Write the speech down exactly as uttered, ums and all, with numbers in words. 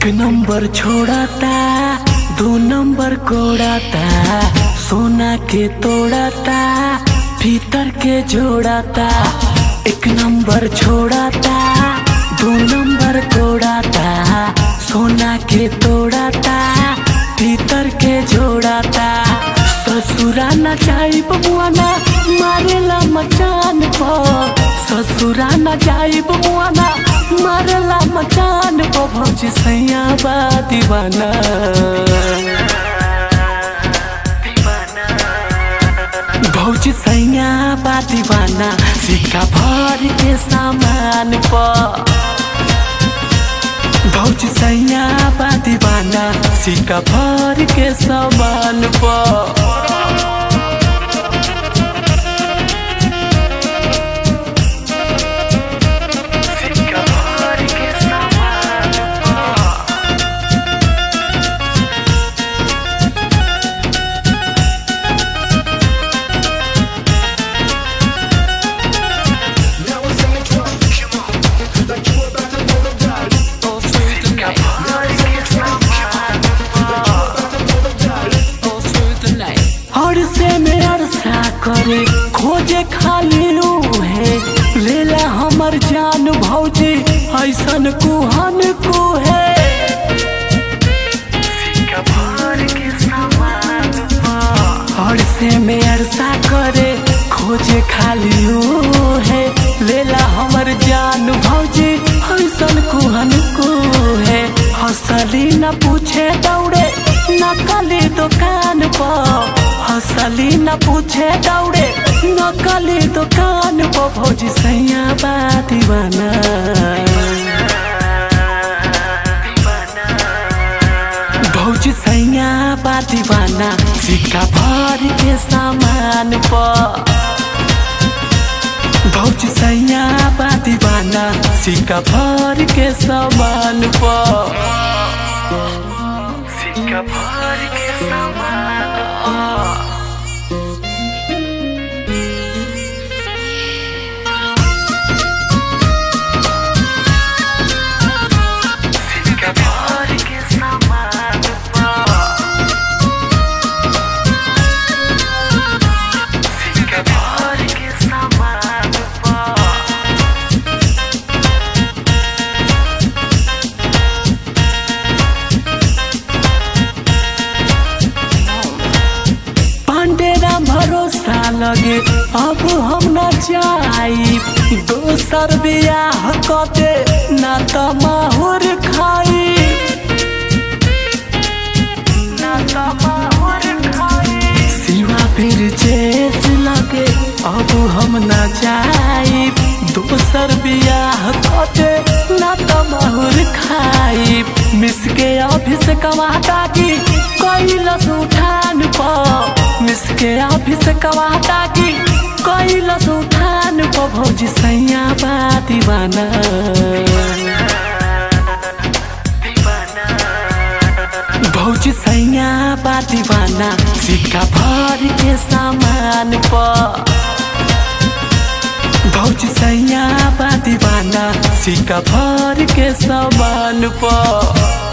Number छोड़ाता, दो number कोड़ाता, सोना के तोड़ाता, भीतर के जोड़ाता। एक नंबर छोड़ाता, दो नंबर कोड़ाता, सोना के तोड़ाता, भीतर के जोड़ाता। ससुरा न जाइब मुआना मारेला मचान पर, ससुरा न जाइब मुआना मारेला मचान पर। भौजी सैया बा दीवाना, भौजी सैया बा दीवाना, सिक्का भर के सामान पर। भौजी सैया बा दीवाना, सिक्का भर के सामान पर। करे खोजे खाली है, लेला हमर जान भौजी ऐसन कुहन को है। और से में अरसा करे खोजे खाली है, लेला हमर जान भौजी ऐसन कुहन को है। हंसली न पूछे दौड़े नकली दुकान पर, हंसली न पूछे दौड़े नकली दुकान पर। भौजी सैया बा दीवाना, भौजी सैया बा दीवाना, सिक्का भर के सामान पर। भौजी सैया बा दीवाना, सिक्का भर के सामान पर, सिक्का भर के सामान पर। भरोसा लगे अब हम न जाई, दोसर बियाह कते ना त माहुर खाई, ना त माहुर खाई। सिवा फिर जेस लगे अब हम न जाई, दोसर बियाह कते ना त माहुर खाई। मिस के ऑफिस कमाता की कैलस उठान पर, मिस के ऑफिस कमाता की कैलस उठान पर। भौजी सैया बा दीवाना, भौजी सैया बा दीवाना, सिक्का भर के सामान पर। भौजी सैया बा दीवाना, सिक्का भर के सामान पर।